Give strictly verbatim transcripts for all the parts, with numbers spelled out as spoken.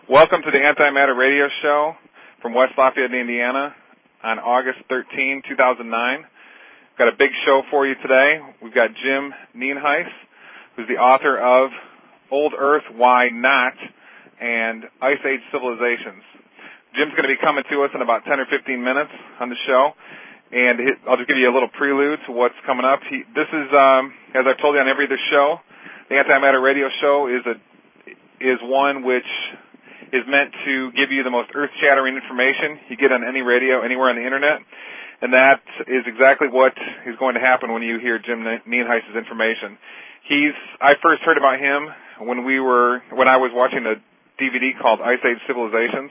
Welcome to the Antimatter Radio Show from West Lafayette, Indiana on August thirteenth, two thousand nine. We've got a big show for you today. We've got Jim Nienhuis, who's the author of Old Earth, Why Not? And Ice Age Civilizations. Jim's going to be coming to us in about ten or fifteen minutes on the show, and I'll just give you a little prelude to what's coming up. He, this is, um, as I've told you on every other show, the Antimatter Radio Show is a is one which is meant to give you the most earth-shattering information you get on any radio, anywhere on the Internet, and that is exactly what is going to happen when you hear Jim Nienhuis' information. He's I first heard about him when we were when I was watching a D V D called Ice Age Civilizations,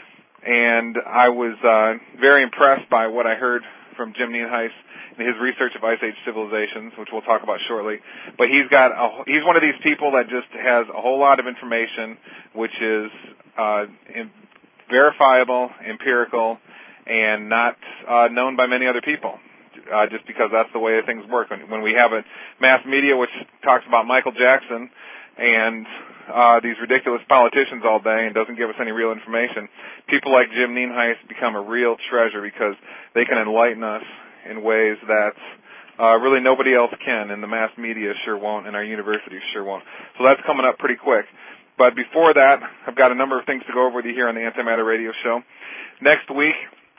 and I was uh, very impressed by what I heard from Jim Nienhuis and his research of Ice Age Civilizations, which we'll talk about shortly. But he's got a, he's one of these people that just has a whole lot of information, which is uh, in, verifiable, empirical, and not uh, known by many other people. Uh, just because that's the way things work. When, when we have a mass media which talks about Michael Jackson and uh, these ridiculous politicians all day and doesn't give us any real information, people like Jim Nienhuis become a real treasure because they can enlighten us in ways that uh, really nobody else can, and the mass media sure won't, and our universities sure won't. So that's coming up pretty quick. But before that, I've got a number of things to go over with you here on the Antimatter Radio Show. Next week,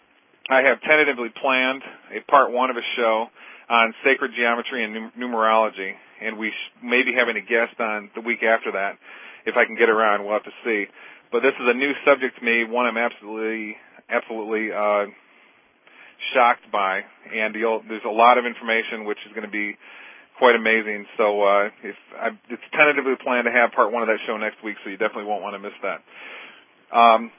I have tentatively planned a part one of a show on sacred geometry and num- numerology, and we sh- may be having a guest on the week after that. If I can get around, we'll have to see. But this is a new subject to me, one I'm absolutely, absolutely uh, shocked by, and you'll, there's a lot of information which is going to be quite amazing. So uh, if I, it's tentatively planned to have part one of that show next week, so you definitely won't want to miss that. Um,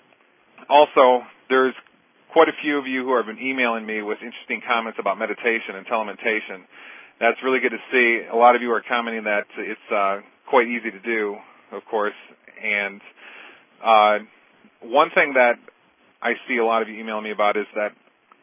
also, there's quite a few of you who have been emailing me with interesting comments about meditation and telementation. That's really good to see. A lot of you are commenting that it's uh, quite easy to do, of course. And uh, one thing that I see a lot of you emailing me about is that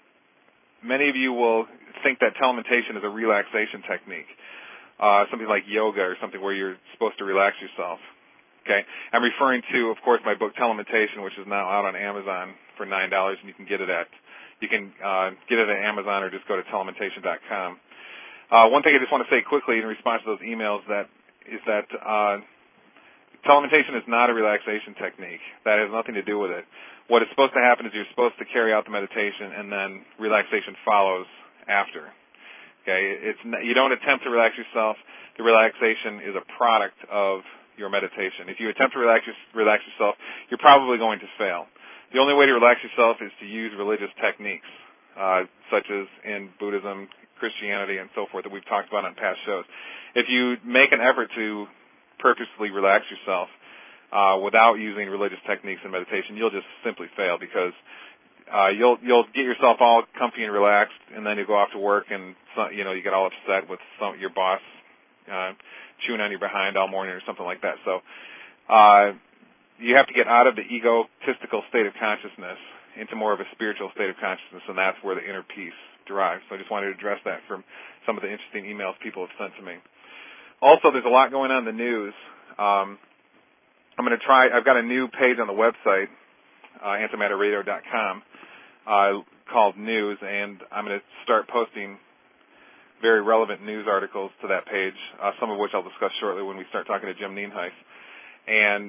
many of you will think that telementation is a relaxation technique, uh, something like yoga or something where you're supposed to relax yourself. Okay, I'm referring to, of course, my book Telementation, which is now out on Amazon for nine dollars, and you can get it at you can uh, get it at Amazon or just go to telementation dot com. Uh, one thing I just want to say quickly in response to those emails that is that uh, telementation is not a relaxation technique. That has nothing to do with it. What is supposed to happen is you're supposed to carry out the meditation, and then relaxation follows after. Okay, it's you don't attempt to relax yourself. The relaxation is a product of your meditation. If you attempt to relax, relax yourself, you're probably going to fail. The only way to relax yourself is to use religious techniques, uh, such as in Buddhism, Christianity, and so forth that we've talked about on past shows. If you make an effort to purposely relax yourself uh, without using religious techniques in meditation, you'll just simply fail because uh, you'll you'll get yourself all comfy and relaxed, and then you go off to work, and so, you know you get all upset with some, your boss uh, chewing on your behind all morning or something like that. So uh, you have to get out of the egotistical state of consciousness into more of a spiritual state of consciousness, and that's where the inner peace derives. So I just wanted to address that from some of the interesting emails people have sent to me. Also, there's a lot going on in the news. Um, I'm going to try, I've got a new page on the website, uh, antimatter radio dot com, uh, called News, and I'm going to start posting very relevant news articles to that page, uh, some of which I'll discuss shortly when we start talking to Jim Nienhuis. And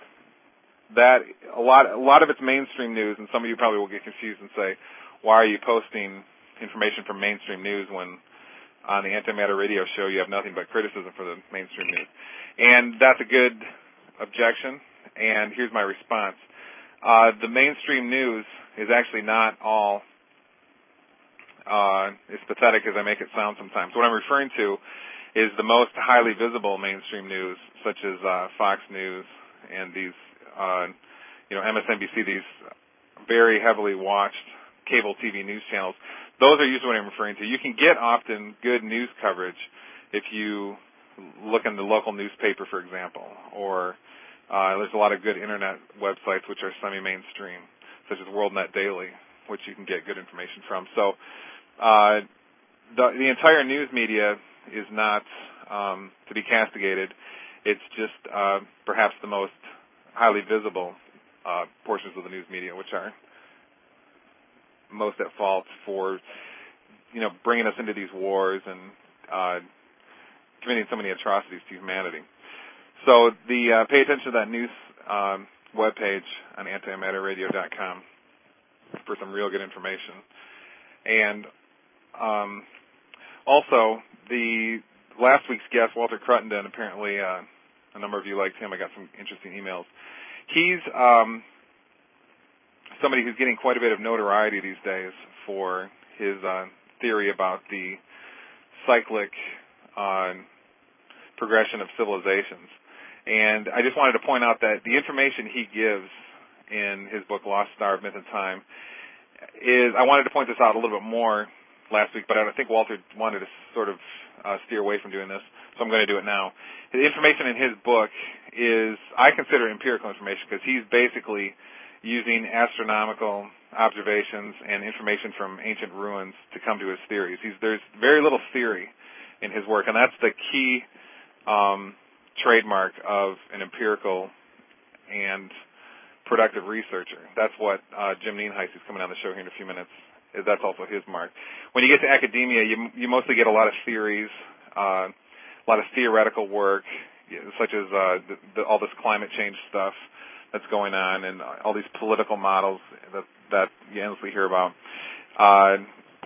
that, a lot, a lot of it's mainstream news, and some of you probably will get confused and say, why are you posting information from mainstream news when on the Antimatter Radio Show you have nothing but criticism for the mainstream news? And that's a good objection, and here's my response. Uh, the mainstream news is actually not all uh, as pathetic as I make it sound sometimes. What I'm referring to is the most highly visible mainstream news, such as uh, Fox News and these, uh, you know, M S N B C, these very heavily watched cable T V news channels. Those are usually what I'm referring to. You can get often good news coverage if you look in the local newspaper, for example, or uh, there's a lot of good internet websites which are semi-mainstream, such as WorldNet Daily, which you can get good information from. So uh, the, the entire news media is not um, to be castigated. It's just uh, perhaps the most highly visible uh, portions of the news media, which are most at fault for, you know, bringing us into these wars and uh, committing so many atrocities to humanity. So the uh, pay attention to that news um, webpage on antimatter radio dot com for some real good information. And um, also, the last week's guest, Walter Cruttenden, apparently uh, a number of you liked him. I got some interesting emails. He's um, somebody who's getting quite a bit of notoriety these days for his uh, theory about the cyclic uh, progression of civilizations. And I just wanted to point out that the information he gives in his book, Lost Star of Myth and Time, is, I wanted to point this out a little bit more last week, but I think Walter wanted to sort of uh, steer away from doing this, so I'm going to do it now. The information in his book is, I consider empirical information, because he's basically using astronomical observations and information from ancient ruins to come to his theories. He's, there's very little theory in his work, and that's the key um, trademark of an empirical and productive researcher. That's what uh, Jim Nienhuis, who's coming on the show here in a few minutes, is that's also his mark. When you get to academia, you, you mostly get a lot of theories, uh, a lot of theoretical work, such as uh, the, the, all this climate change stuff that's going on, and all these political models that, that you endlessly hear about. Uh,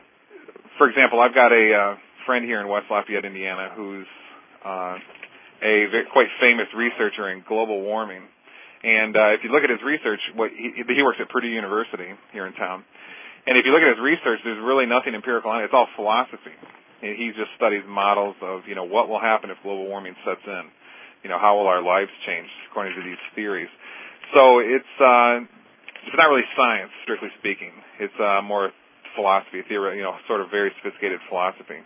for example, I've got a uh, friend here in West Lafayette, Indiana, who's uh, a very, quite famous researcher in global warming. And uh, if you look at his research, what he, he works at Purdue University here in town. And if you look at his research, there's really nothing empirical on it. It's all philosophy. And he just studies models of, you know, what will happen if global warming sets in. You know, how will our lives change according to these theories? So it's uh, it's not really science, strictly speaking. It's uh, more philosophy, theory, you know, sort of very sophisticated philosophy.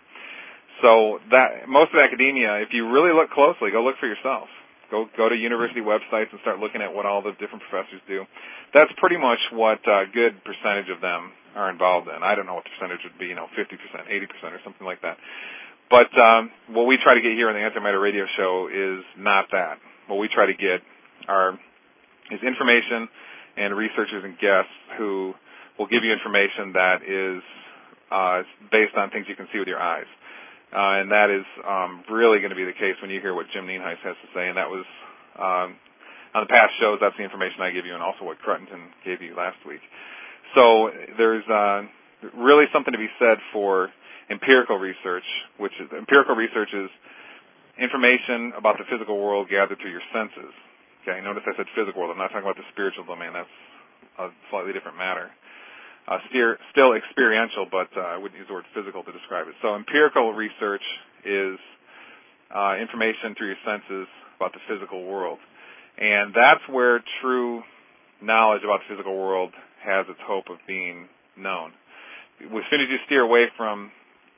So that most of academia, if you really look closely, go look for yourself. Go go to university websites and start looking at what all the different professors do. That's pretty much what a good percentage of them are involved in. I don't know what the percentage would be, you know, fifty percent, eighty percent, or something like that. But um, what we try to get here on the Antimatter Radio Show is not that. What we try to get are is information and researchers and guests who will give you information that is uh, based on things you can see with your eyes. Uh, and that is um, really going to be the case when you hear what Jim Nienhuis has to say. And that was, um, on the past shows, that's the information I give you, and also what Cruttenden gave you last week. So there's uh, really something to be said for empirical research, which is, empirical research is information about the physical world gathered through your senses. Okay, notice I said physical world. I'm not talking about the spiritual domain. That's a slightly different matter. Uh, steer, still experiential, but uh, I wouldn't use the word physical to describe it. So empirical research is uh, information through your senses about the physical world. And that's where true knowledge about the physical world has its hope of being known. As soon as you steer away from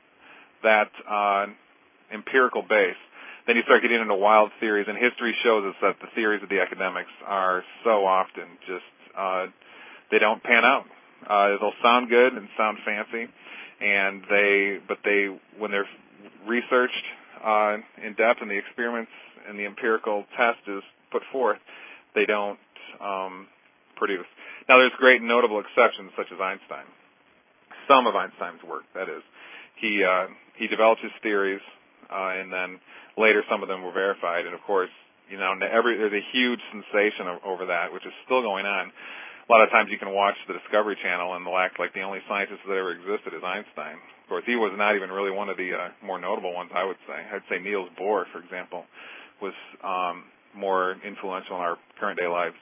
that uh, empirical base, then you start getting into wild theories. And history shows us that the theories of the academics are so often just, uh, they don't pan out. Uh, they'll sound good and sound fancy, and they, but they, when they're researched uh, in depth and the experiments and the empirical test is put forth, they don't um, produce. Now, there's great and notable exceptions, such as Einstein. Some of Einstein's work, that is, he uh, he developed his theories, uh, and then later some of them were verified. And of course, you know, every there's a huge sensation over that, which is still going on. A lot of times you can watch the Discovery Channel and they'll act like the only scientist that ever existed is Einstein. Of course, he was not even really one of the uh, more notable ones, I would say. I'd say Niels Bohr, for example, was um, more influential in our current day lives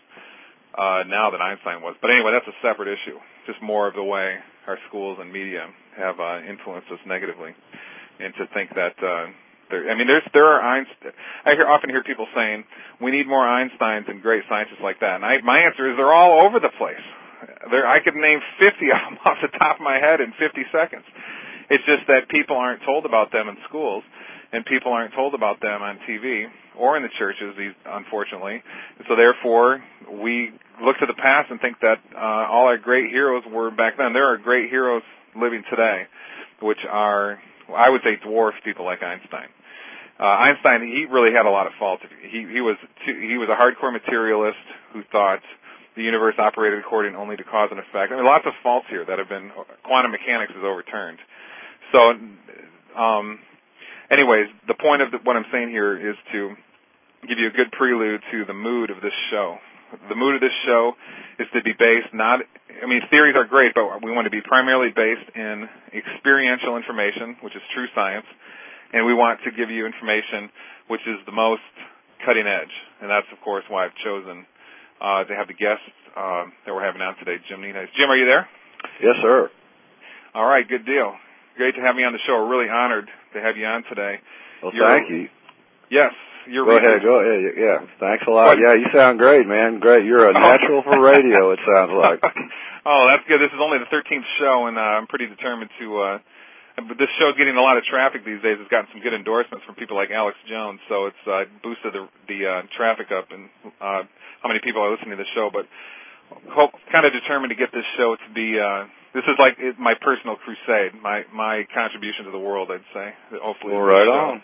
uh, now than Einstein was. But anyway, that's a separate issue. Just more of the way our schools and media have uh, influenced us negatively, and to think that uh, there, I mean, there's there are Einstein. I hear, often hear people saying we need more Einsteins and great scientists like that. And I, my answer is they're all over the place. There, I could name fifty of them off the top of my head in fifty seconds. It's just that people aren't told about them in schools, and people aren't told about them on T V or in the churches, unfortunately. So therefore, we look to the past and think that uh, all our great heroes were back then. There are great heroes living today, which are, I would say, dwarf people like Einstein. Uh, Einstein, he really had a lot of faults. He, he was too, he was a hardcore materialist who thought the universe operated according only to cause and effect. I mean, lots of faults here that have been, quantum mechanics is overturned. So, um, anyways, the point of the, what I'm saying here is to give you a good prelude to the mood of this show. The mood of this show is to be based not, I mean, theories are great, but we want to be primarily based in experiential information, which is true science, and we want to give you information which is the most cutting edge. And that's, of course, why I've chosen uh, to have the guests uh, that we're having on today, Jim Nienhuis. Jim, are you there? Yes, sir. All right, good deal. Great to have me on the show. We're really honored to have you on today. Well, You're, thank you. Yes. You're go ahead, go ahead. Yeah, thanks a lot. Yeah, you sound great, man. Great. You're a natural for radio, it sounds like. Oh, that's good. This is only the thirteenth show, and uh, I'm pretty determined to uh, – this show's getting a lot of traffic these days. It's gotten some good endorsements from people like Alex Jones, so it's uh, boosted the, the uh, traffic up and uh, how many people are listening to the show. But hope, kind of determined to get this show to be uh, – this is like it, my personal crusade, my, my contribution to the world, I'd say. Hopefully, well, right on.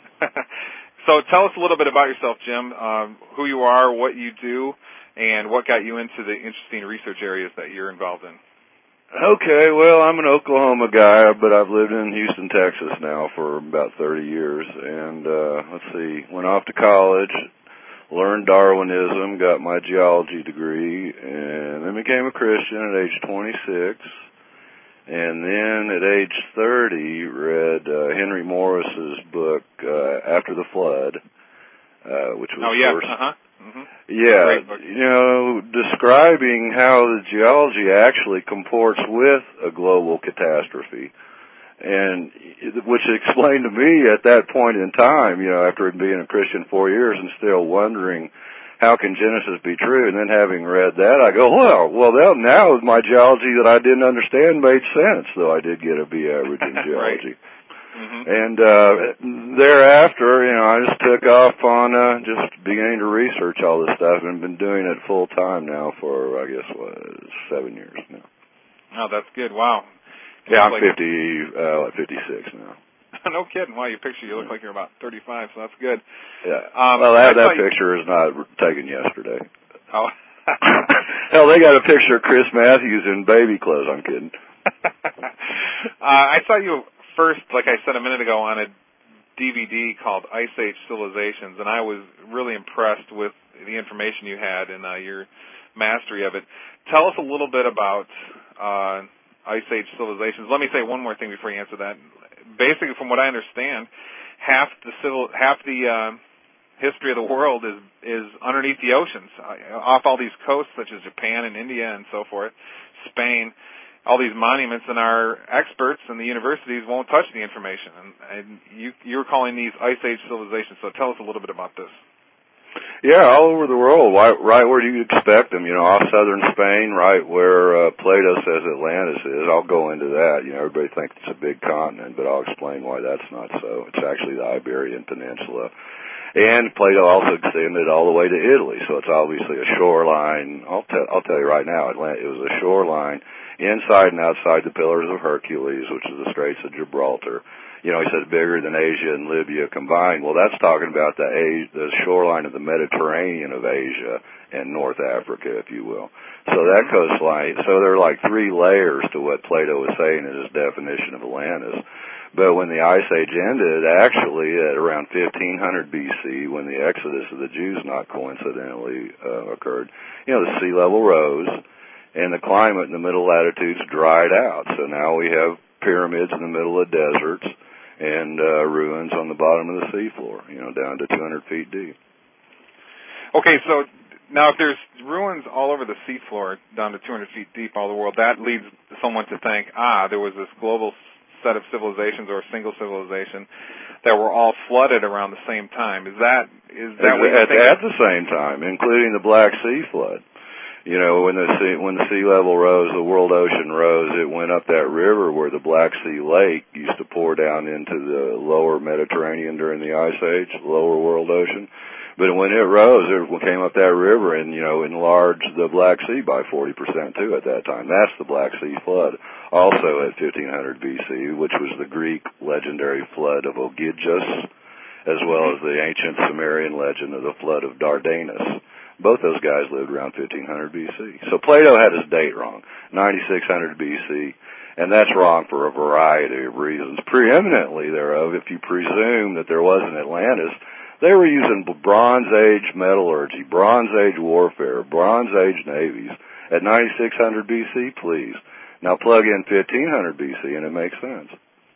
So tell us a little bit about yourself, Jim, um, who you are, what you do, and what got you into the interesting research areas that you're involved in. Okay, well, I'm an Oklahoma guy, but I've lived in Houston, Texas now for about thirty years. And uh, let's see, went off to college, learned Darwinism, got my geology degree, and then became a Christian at age twenty-six. And then at age thirty, read uh, Henry Morris's book, uh, After the Flood, uh, which was oh, yeah. first, uh-huh. mm-hmm. yeah, you know, describing how the geology actually comports with a global catastrophe. And which explained to me at that point in time, you know, after being a Christian four years and still wondering, how can Genesis be true? And then having read that, I go, well, well, now my geology that I didn't understand made sense, though I did get a B average in geology. Right. Mm-hmm. And uh, thereafter, you know, I just took off on uh, just beginning to research all this stuff and been doing it full time now for, I guess, what, seven years now. Oh, that's good. Wow. Yeah, I'm like fifty, uh, like fifty-six now. No kidding. Wow, your picture, you look like you're about thirty-five, so that's good. Yeah. Um, well, that, that picture you... is not taken yesterday. Oh. Hell, they got a picture of Chris Matthews in baby clothes. I'm kidding. uh, I saw you first, like I said a minute ago, on a D V D called Ice Age Civilizations, and I was really impressed with the information you had and uh, your mastery of it. Tell us a little bit about uh, Ice Age Civilizations. Let me say one more thing before you answer that. Basically, from what I understand, half the civil, half the uh, history of the world is is underneath the oceans, uh, off all these coasts such as Japan and India and so forth, Spain, all these monuments, and our experts and the universities won't touch the information. And, and you you're calling these Ice Age civilizations. So tell us a little bit about this. Yeah, all over the world, right, right where you expect them, you know, off southern Spain, right where uh, Plato says Atlantis is. I'll go into that. You know, everybody thinks it's a big continent, but I'll explain why that's not so. It's actually the Iberian Peninsula. And Plato also extended all the way to Italy, so it's obviously a shoreline. I'll, tell I'll tell you right now, Atlantis, it was a shoreline inside and outside the Pillars of Hercules, which is the Straits of Gibraltar. You know, he said bigger than Asia and Libya combined. Well, that's talking about the, Asia, the shoreline of the Mediterranean of Asia and North Africa, if you will. So that coastline, so there are like three layers to what Plato was saying in his definition of Atlantis. But when the Ice Age ended, actually at around fifteen hundred B C, when the exodus of the Jews not coincidentally uh, occurred, you know, the sea level rose and the climate in the middle latitudes dried out. So now we have pyramids in the middle of deserts and uh, ruins on the bottom of the seafloor, you know, down to two hundred feet deep. Okay, so now if there's ruins all over the seafloor down to two hundred feet deep all over the world, that leads someone to think, ah, there was this global set of civilizations or a single civilization that were all flooded around the same time. Is that is that at, what you at, think? At the same time, including the Black Sea flood. You know, when the sea, when the sea level rose, the world ocean rose, it went up that river where the Black Sea Lake used to pour down into the lower Mediterranean during the Ice Age, the lower world ocean. But when it rose, it came up that river and, you know, enlarged the Black Sea by forty percent too at that time. That's the Black Sea flood. Also at fifteen hundred B C, which was the Greek legendary flood of Ogyges, as well as the ancient Sumerian legend of the flood of Dardanus. Both those guys lived around fifteen hundred B C. So Plato had his date wrong, ninety-six hundred B C, and that's wrong for a variety of reasons. Preeminently thereof, if you presume that there was an Atlantis, they were using Bronze Age metallurgy, Bronze Age warfare, Bronze Age navies at ninety-six hundred B C, please. Now plug in fifteen hundred B C and it makes sense.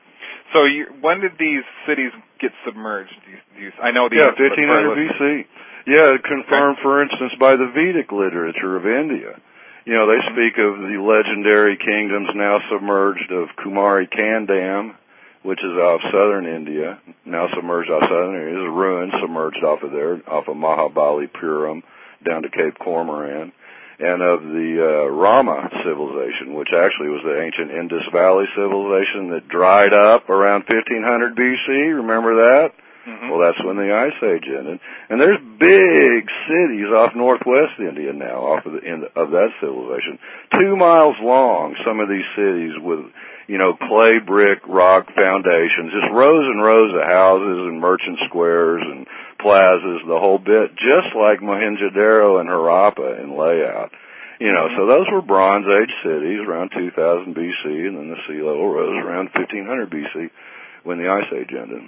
So you, when did these cities get submerged? Do you, do you, I know the Yeah, answer, fifteen hundred B C. Yeah, confirmed, for instance, by the Vedic literature of India. You know, they speak of the legendary kingdoms now submerged of Kumari Kandam, which is off southern India, now submerged off southern India. There's ruins submerged off of there, off of Mahabalipuram down to Cape Cormorant, and of the uh, Rama civilization, which actually was the ancient Indus Valley civilization that dried up around fifteen hundred B C. Remember that? Mm-hmm. Well, that's when the Ice Age ended. And there's big cities off northwest India now, off of, the, in, of that civilization. Two miles long, some of these cities with, you know, clay, brick, rock foundations, just rows and rows of houses and merchant squares and plazas, the whole bit, just like Mohenjo-Daro and Harappa in layout. You know, mm-hmm. So those were Bronze Age cities around two thousand B C, and then the sea level rose around fifteen hundred B C when the Ice Age ended.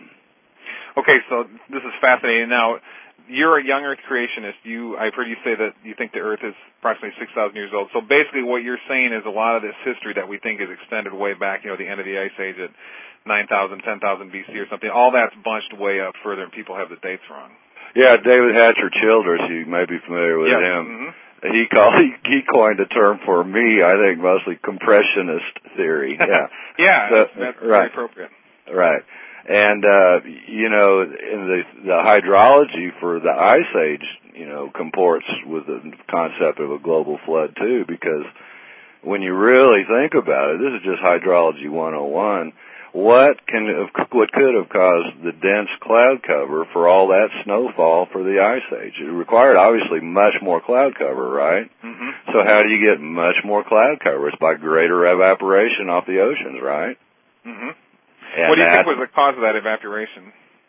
Okay, so this is fascinating. Now, you're a young Earth creationist. You, I've heard you say that you think the Earth is approximately six thousand years old. So basically what you're saying is a lot of this history that we think is extended way back, you know, the end of the Ice Age at nine thousand, ten thousand B C or something, all that's bunched way up further and people have the dates wrong. Yeah, David Hatcher Childress, you may be familiar with yep. him. Mm-hmm. He called, he, he coined a term for me, I think mostly compressionist theory. Yeah, yeah, so, that's, that's right. very appropriate. Right. And, uh, you know, in the, the hydrology for the Ice Age, you know, comports with the concept of a global flood too, because when you really think about it, this is just hydrology one oh one. What can have, what could have caused the dense cloud cover for all that snowfall for the Ice Age? It required obviously much more cloud cover, right? Mm-hmm. So how do you get much more cloud cover? It's by greater evaporation off the oceans, right? Mm-hmm. And what do you think was the cause of that evaporation?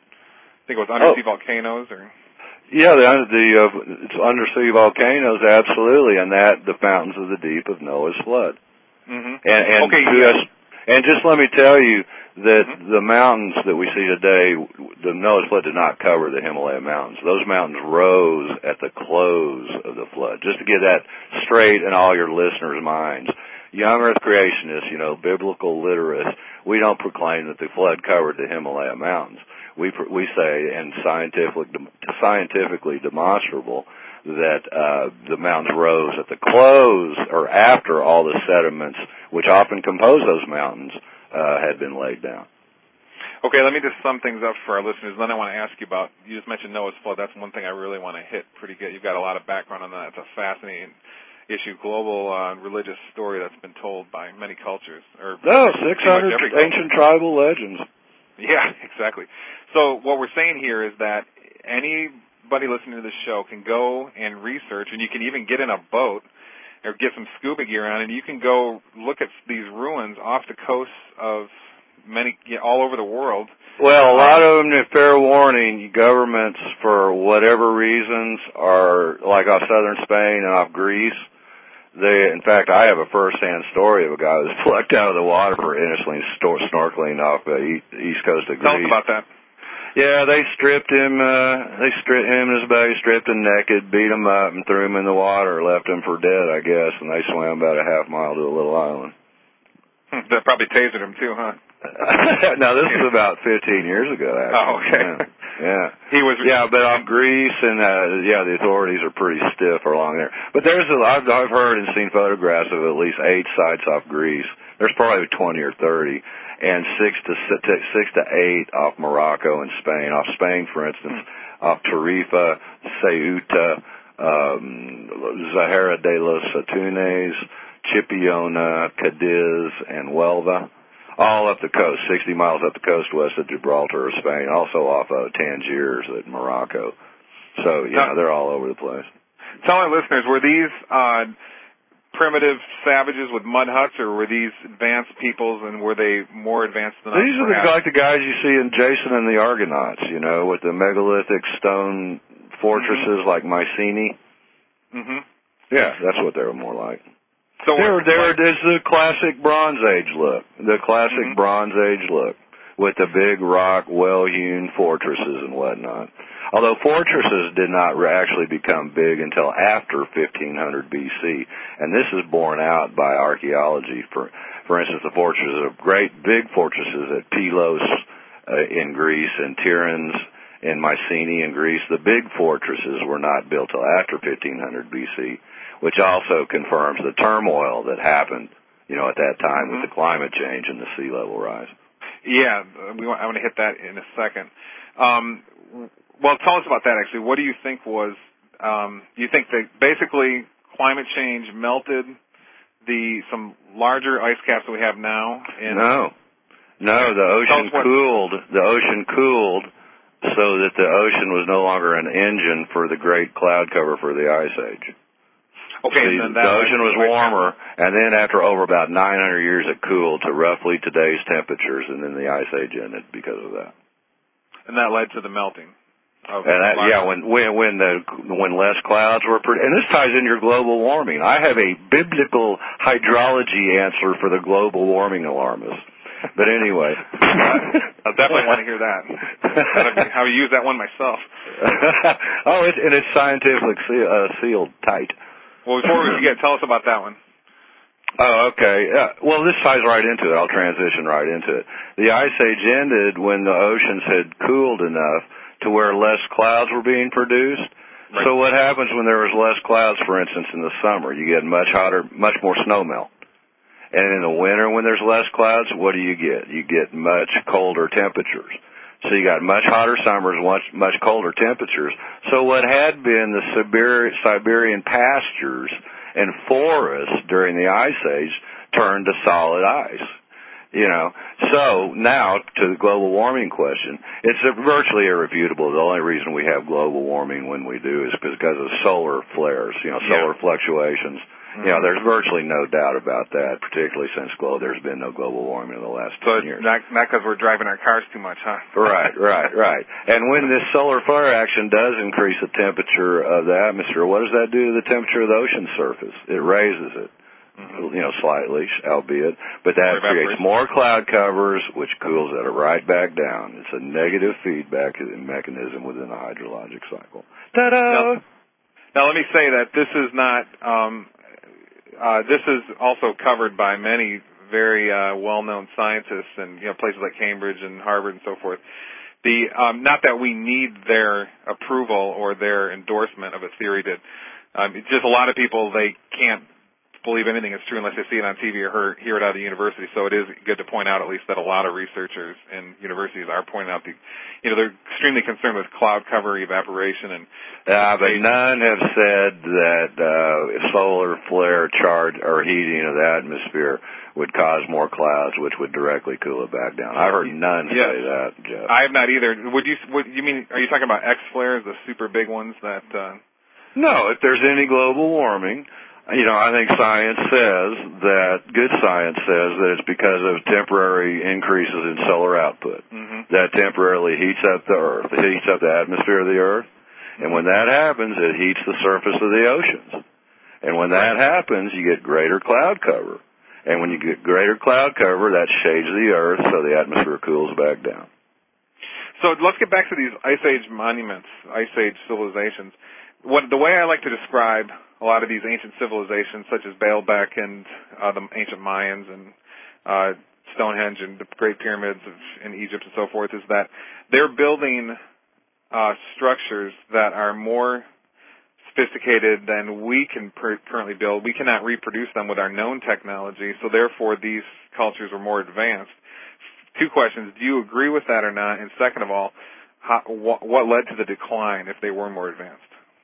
Think it was undersea oh, volcanoes, or? Yeah, the, the uh, it's undersea volcanoes, absolutely, and that the fountains of the deep of Noah's flood. Mm-hmm. And, and okay, yeah. has, and just let me tell you that mm-hmm. the mountains that we see today, the Noah's flood did not cover the Himalaya mountains. Those mountains rose at the close of the flood. Just to get that straight in all your listeners' minds. Young Earth creationists, you know, biblical literates, we don't proclaim that the flood covered the Himalaya mountains. We we say, and scientifically, scientifically demonstrable, that uh, the mountains rose at the close or after all the sediments, which often compose those mountains, uh, had been laid down. Okay, let me just sum things up for our listeners. Then I want to ask you about, you just mentioned Noah's flood. That's one thing I really want to hit pretty good. You've got a lot of background on that. It's a fascinating issue, global uh, religious story that's been told by many cultures. Or no, six hundred ancient tribal legends. Yeah, exactly. So what we're saying here is that anybody listening to this show can go and research, and you can even get in a boat or get some scuba gear on, and you can go look at these ruins off the coasts of many, you know, all over the world. Well, a lot of them, fair warning, governments, for whatever reasons, are like off southern Spain and off Greece. They, in fact, I have a first-hand story of a guy who was plucked out of the water for innocently snorkeling off the east coast of Greece. Tell us about that. Yeah, they stripped him, uh, they stripped him and his buddy, stripped him naked, beat him up, and threw him in the water, left him for dead, I guess, and they swam about a half mile to a little island. That probably tasered him too, huh? No, this was about fifteen years ago, actually. Oh, okay. Yeah. yeah. He was. Yeah, but off Greece, and, uh, yeah, the authorities are pretty stiff along there. But there's, a, I've, I've heard and seen photographs of at least eight sites off Greece. There's probably twenty or thirty. And six to six to eight off Morocco and Spain. Off Spain, for instance, off Tarifa, Ceuta, um, Zahara de los Atunes, Chipiona, Cadiz, and Huelva. All up the coast, sixty miles up the coast west of Gibraltar or Spain. Also off of Tangiers at Morocco. So, you know, they're all over the place. Tell our listeners, were these uh, primitive savages with mud huts, or were these advanced peoples, and were they more advanced than us? These are the, like the guys you see in Jason and the Argonauts, you know, with the megalithic stone fortresses mm-hmm. like Mycenae. Mm-hmm. Yeah, that's what they were more like. So they were, they were, like, there's the classic Bronze Age look, the classic mm-hmm. Bronze Age look with the big rock, well-hewn fortresses and whatnot. Although fortresses did not actually become big until after fifteen hundred B C, and this is borne out by archaeology. For for instance, the fortresses of great big fortresses at Pylos uh, in Greece and Tiryns in Mycenae in Greece, the big fortresses were not built till after fifteen hundred B C, which also confirms the turmoil that happened, you know, at that time mm-hmm. with the climate change and the sea level rise. Yeah, we want, I want to hit that in a second. Um, well, tell us about that, actually. What do you think was, um, you think that basically climate change melted the some larger ice caps that we have now? In no. No, the ocean cooled. The ocean cooled so that the ocean was no longer an engine for the great cloud cover for the Ice Age. Okay, See, and then that the ocean was warmer, and then after over about nine hundred years it cooled to roughly today's temperatures, and then the Ice Age ended because of that. And that led to the melting. Of and that, yeah, when when when the when less clouds were, pro- and this ties into your global warming. I have a biblical hydrology answer for the global warming alarmists. But anyway, I definitely want to hear that. How to use that one myself. Oh, it's, and it's scientifically seal, uh, sealed tight. Well, before we forget, tell us about that one. Oh, okay. Uh, well, this ties right into it. I'll transition right into it. The Ice Age ended when the oceans had cooled enough to where less clouds were being produced. Right. So what happens when there was less clouds, for instance, in the summer? You get much hotter, much more snow melt. And in the winter, when there's less clouds, what do you get? You get much colder temperatures. So you got much hotter summers, much, much colder temperatures. So what had been the Siberi- Siberian pastures and forests during the Ice Age turned to solid ice. You know, so now to the global warming question, it's virtually irrefutable. The only reason we have global warming when we do is because of solar flares, you know, solar yeah. fluctuations. You know, there's virtually no doubt about that, particularly since glow, there's been no global warming in the last so ten years. So not because we're driving our cars too much, huh? Right, right, right. And when this solar flare action does increase the temperature of the atmosphere, what does that do to the temperature of the ocean surface? It raises it, mm-hmm. you know, slightly, albeit, but that creates more cloud covers, which cools it right back down. It's a negative feedback mechanism within the hydrologic cycle. Ta-da! Now, now let me say that this is not... Um, Uh, this is also covered by many very uh, well-known scientists and you know places like Cambridge and Harvard and so forth. The um, not that we need their approval or their endorsement of a theory that um, it's just a lot of people they can't believe anything is true unless they see it on T V or hear, hear it out of the university. So it is good to point out at least that a lot of researchers and universities are pointing out the, you know, they're extremely concerned with cloud cover, evaporation, and. Yeah, but none have said that uh, solar flare charge or heating of the atmosphere would cause more clouds, which would directly cool it back down. I've heard none yes. say that, Jeff. I have not either. Would you? Would you mean? Are you talking about X flares, the super big ones that? Uh... No, if there's any global warming. You know, I think science says that, good science says that it's because of temporary increases in solar output. Mm-hmm. That temporarily heats up the Earth. It heats up the atmosphere of the Earth. And when that happens, it heats the surface of the oceans. And when that happens, you get greater cloud cover. And when you get greater cloud cover, that shades the Earth so the atmosphere cools back down. So let's get back to these Ice Age monuments, Ice Age civilizations. What, the way I like to describe a lot of these ancient civilizations, such as Baalbek and uh, the ancient Mayans and uh, Stonehenge and the Great Pyramids of, in Egypt and so forth, is that they're building uh, structures that are more sophisticated than we can per- currently build. We cannot reproduce them with our known technology, so therefore these cultures are more advanced. Two questions. Do you agree with that or not? And second of all, how, wh- what led to the decline if they were more advanced?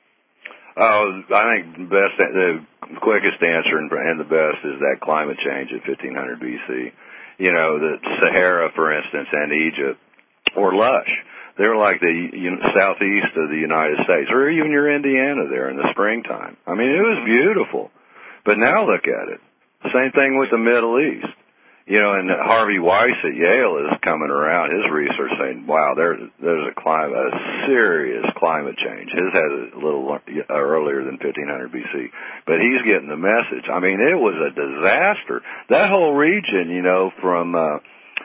Oh, I think the best, the quickest answer and the best is that climate change at fifteen hundred B C. You know, the Sahara, for instance, and Egypt, or lush. They're like the you know, southeast of the United States, or even your Indiana there in the springtime. I mean, it was beautiful. But now look at it. Same thing with the Middle East. You know, and Harvey Weiss at Yale is coming around his research saying, wow, there's, there's a climate, a serious climate change. His had a little earlier than fifteen hundred B C, but he's getting the message. I mean, it was a disaster. That whole region, you know, from, uh,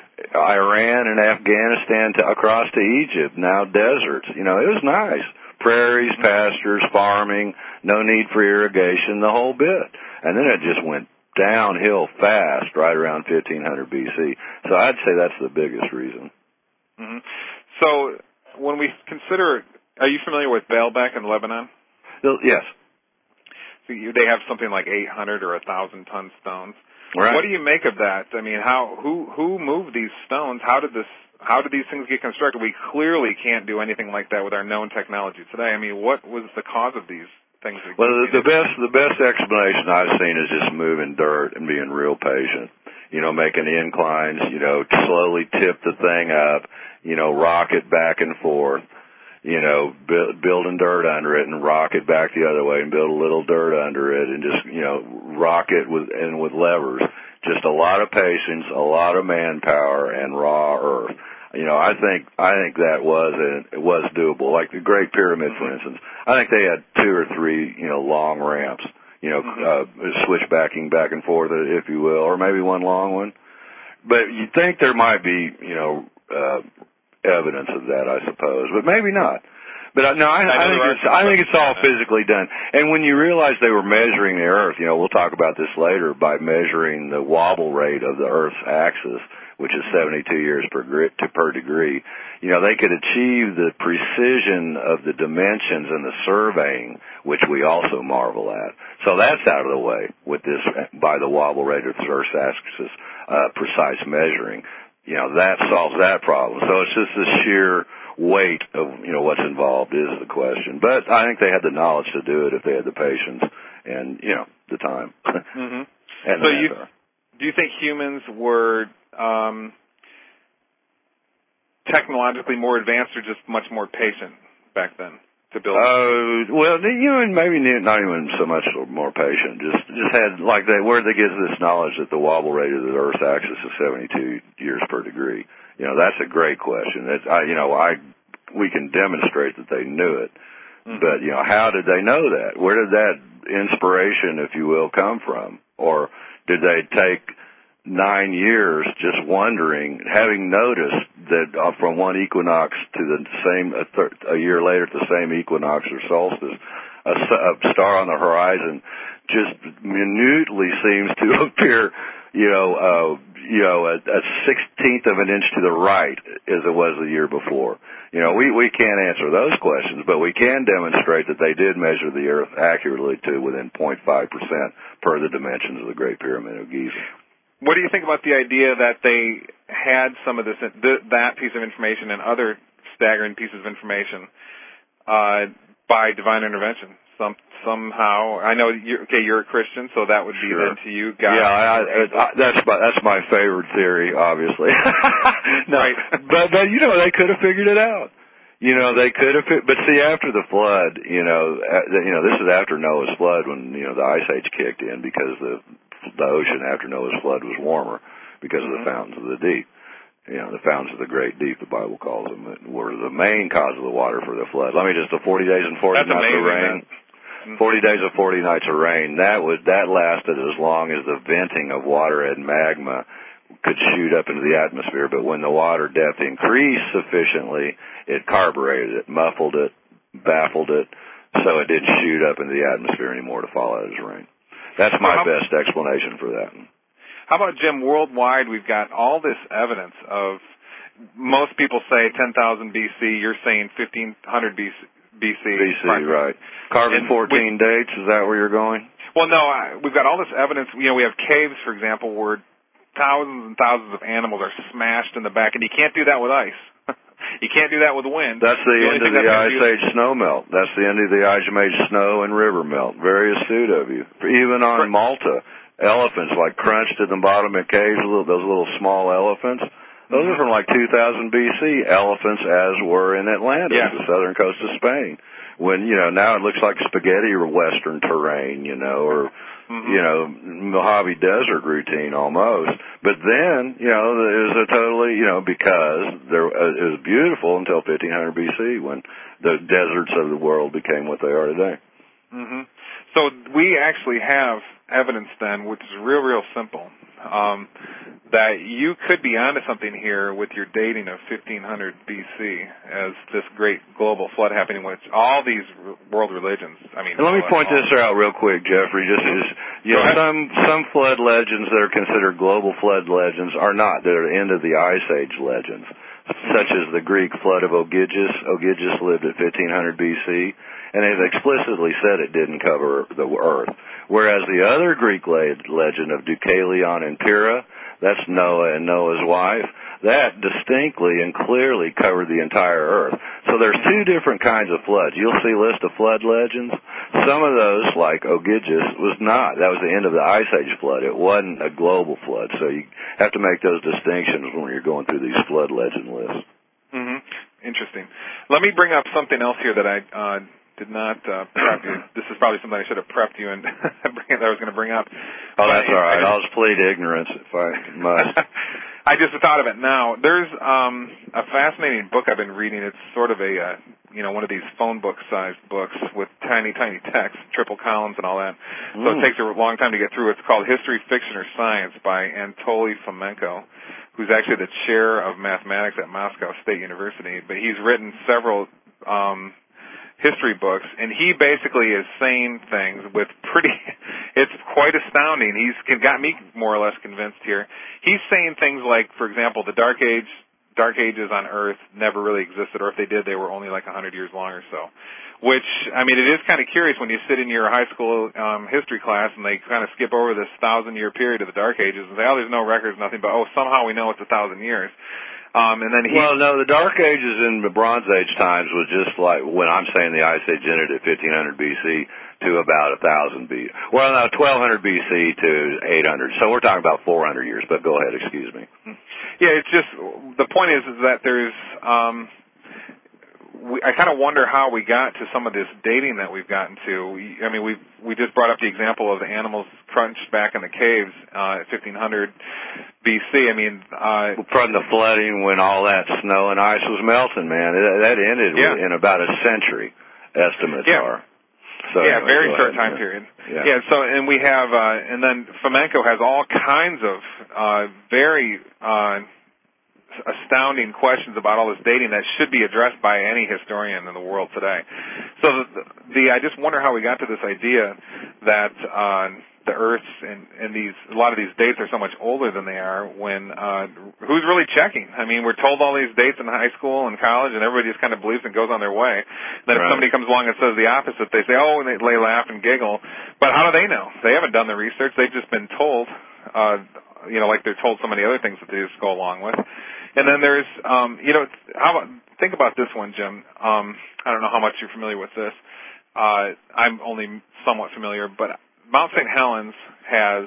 Iran and Afghanistan to across to Egypt, now deserts, you know, it was nice. Prairies, pastures, farming, no need for irrigation, the whole bit. And then it just went downhill fast right around fifteen hundred B C. So I'd say that's the biggest reason. Mm-hmm. So when we consider, are you familiar with Baalbek in Lebanon? Yes. So you, they have something like eight hundred or one thousand ton stones. Right. What do you make of that? I mean, how who who moved these stones? How did this? How did these things get constructed? We clearly can't do anything like that with our known technology today. I mean, what was the cause of these things? Well, the, the best the best explanation I've seen is just moving dirt and being real patient. You know, making inclines. You know, slowly tip the thing up. You know, rock it back and forth. You know, build, building dirt under it and rock it back the other way and build a little dirt under it and just, you know, rock it with, and with levers. Just a lot of patience, a lot of manpower and raw earth. You know, I think, I think that was, it was doable. Like the Great Pyramid, for instance. I think they had two or three, you know, long ramps, you know, uh, switchbacking back and forth, if you will, or maybe one long one. But you'd think there might be, you know, uh, evidence of that, I suppose, but maybe not. But uh, no, I, I think it's I think it's all physically done. And when you realize they were measuring the Earth, you know, we'll talk about this later, by measuring the wobble rate of the Earth's axis, which is seventy-two years per grit to per degree. You know, they could achieve the precision of the dimensions and the surveying, which we also marvel at. So that's out of the way with this by the wobble rate of the Earth's axis, uh, precise measuring. You know, that solves that problem. So it's just the sheer weight of, you know, what's involved is the question. But I think they had the knowledge to do it if they had the patience and, you know, the time. Mm-hmm. And so you, do you think humans were um, technologically more advanced or just much more patient back then to build? Uh, well, you know, maybe not even so much more patient. Just, just had like they where they get this knowledge that the wobble rate of the Earth's axis is seventy-two years per degree. You know, that's a great question. It's, I, you know, I we can demonstrate that they knew it, mm-hmm. but you know, how did they know that? Where did that inspiration, if you will, come from? Or did they take nine years just wondering, having noticed that uh, from one equinox to the same, a, thir- a year later to the same equinox or solstice, a, a star on the horizon just minutely seems to appear, you know, uh, you know, a, a sixteenth of an inch to the right as it was the year before. You know, we, we can't answer those questions, but we can demonstrate that they did measure the Earth accurately to within zero point five percent per the dimensions of the Great Pyramid of Giza. What do you think about the idea that they had some of this, th- that piece of information and other staggering pieces of information uh, by divine intervention? Some somehow, I know you're okay. You're a Christian, so that would be sure. then to you. God, yeah, I, I, that's my that's my favorite theory, obviously. no, right. but but you know they could have figured it out. You know they could have, but see after the flood, you know, uh, you know this is after Noah's flood when you know the ice age kicked in because the the ocean after Noah's flood was warmer because of the fountains of the deep. You know, the fountains of the great deep, the Bible calls them, were the main cause of the water for the flood. Let me just, the forty days and forty That's nights amazing, of rain. Man. forty days of forty nights of rain, that was, that lasted as long as the venting of water and magma could shoot up into the atmosphere. But when the water depth increased sufficiently, it carbureted it, muffled it, baffled it, so it didn't shoot up into the atmosphere anymore to fall out as rain. That's my well, best explanation for that. How about, Jim, worldwide we've got all this evidence of, most people say ten thousand B C, you're saying fifteen hundred B C. B C, B C right. Carbon fourteen we, dates, is that where you're going? Well, no, I, we've got all this evidence. You know, we have caves, for example, where thousands and thousands of animals are smashed in the back, and you can't do that with ice. You can't do that with wind. That's the, the end of the Ice Age snow melt. That's the end of the Ice Age snow and river melt. Very astute of you. Even on right. Malta, elephants like crunched at the bottom of caves, those little small elephants. Those mm-hmm. are from like two thousand B C. Elephants, as were in Atlantis, yeah. the southern coast of Spain. When, you know, now it looks like spaghetti or western terrain, you know, or mm-hmm. you know, Mojave Desert routine almost. But then, you know, it was a totally, you know, because there, uh, it was beautiful until fifteen hundred B C when the deserts of the world became what they are today. Mm-hmm. So we actually have evidence then, which is real, real simple, um, that you could be onto something here with your dating of fifteen hundred B C as this great global flood happening, which all these world religions, I mean... And let me point this out real quick, Jeffrey. Just as, you know, some, some flood legends that are considered global flood legends are not. They're end of the Ice Age legends, such as the Greek flood of Ogyges. Ogyges lived at fifteen hundred B C, and it explicitly said it didn't cover the earth. Whereas the other Greek legend of Deucalion and Pyrrha, that's Noah and Noah's wife, that distinctly and clearly covered the entire earth. So there's two different kinds of floods. You'll see a list of flood legends. Some of those, like Ogyges, was not. That was the end of the Ice Age flood. It wasn't a global flood. So you have to make those distinctions when you're going through these flood legend lists. Mm-hmm. Interesting. Let me bring up something else here that I uh, did not uh, prep you. This is probably something I should have prepped you and that I was going to bring up. Oh, that's all right. I'll just plead ignorance if I must. I just thought of it now. There's um, a fascinating book I've been reading. It's sort of a, uh, you know, one of these phone book-sized books with tiny, tiny text, triple columns and all that. Mm. So it takes a long time to get through. It's called History, Fiction, or Science by Anatoly Fomenko, who's actually the chair of mathematics at Moscow State University. But he's written several um, history books, and he basically is saying things with pretty, it's quite astounding. He's got me more or less convinced here. He's saying things like, for example, the Dark Age, Dark Ages on Earth never really existed, or if they did, they were only like one hundred years long or so. Which, I mean, it is kind of curious when you sit in your high school um, history class and they kind of skip over this thousand-year period of the Dark Ages and say, oh, there's no records, nothing, but, oh, somehow we know it's a thousand years. Um, and then he, well, no, the Dark Ages in the Bronze Age times was just like when I'm saying the Ice Age ended at fifteen hundred B C to about one thousand B C. Well, no, twelve hundred B C to eight hundred. So we're talking about four hundred years, but go ahead, excuse me. Yeah, it's just, the point is, is that there's, um, we, I kind of wonder how we got to some of this dating that we've gotten to. I mean, we we just brought up the example of the animals crunched back in the caves uh, at fifteen hundred B C. I mean, uh, from the flooding when all that snow and ice was melting, man, it, that ended yeah. in about a century. Estimates yeah. are. So yeah, anyway, very short ahead, time yeah. period. Yeah. yeah. So, and we have, uh, and then Fomenko has all kinds of uh, very uh, astounding questions about all this dating that should be addressed by any historian in the world today. So the, the I just wonder how we got to this idea that uh, the Earth's and, and these a lot of these dates are so much older than they are. When uh, who's really checking? I mean, we're told all these dates in high school and college, and everybody just kind of believes and goes on their way. Then if right. somebody comes along and says the opposite, they say, "Oh," and they, they laugh and giggle. But how do they know? They haven't done the research. They've just been told. Uh, you know, like they're told so many other things that they just go along with. And then there's, um, you know, how about, think about this one, Jim. Um, I don't know how much you're familiar with this. Uh, I'm only somewhat familiar, but Mount Saint Helens has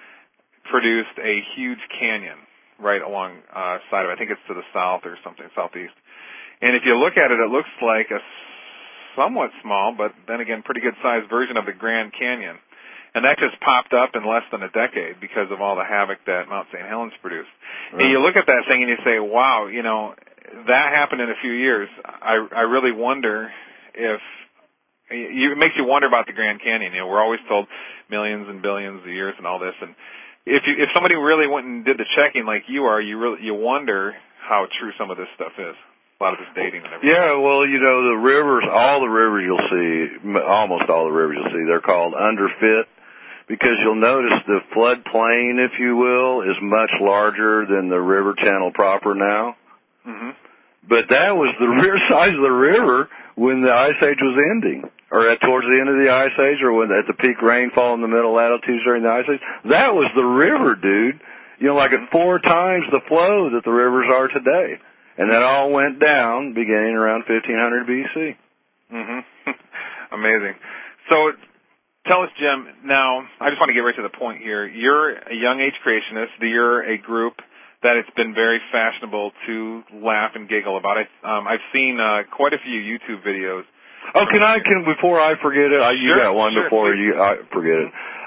produced a huge canyon right along uh, side of it. I think it's to the south or something, southeast. And if you look at it, it looks like a somewhat small, but then again, pretty good-sized version of the Grand Canyon. And that just popped up in less than a decade because of all the havoc that Mount Saint Helens produced. Right. And you look at that thing and you say, wow, you know, that happened in a few years. I, I really wonder if, you, it makes you wonder about the Grand Canyon. You know, we're always told millions and billions of years and all this. And if you, if somebody really went and did the checking like you are, you really, you wonder how true some of this stuff is. A lot of this dating and everything. Yeah, well, you know, the rivers, all the rivers you'll see, almost all the rivers you'll see, they're called underfit. Because you'll notice the floodplain, if you will, is much larger than the river channel proper now. Mm-hmm. But that was the rear size of the river when the Ice Age was ending, or at towards the end of the Ice Age, or when at the peak rainfall in the middle latitudes during the Ice Age. That was the river, dude. You know, like at four times the flow that the rivers are today. And that all went down beginning around fifteen hundred B C. Mm-hmm. Amazing. So, tell us, Jim, now, I just want to get right to the point here. You're a young age creationist. You're a group that it's been very fashionable to laugh and giggle about. It. Um, I've seen uh, quite a few YouTube videos. Oh, can I, can before I forget it, I, you sure, got one sure, before please. you I forget it.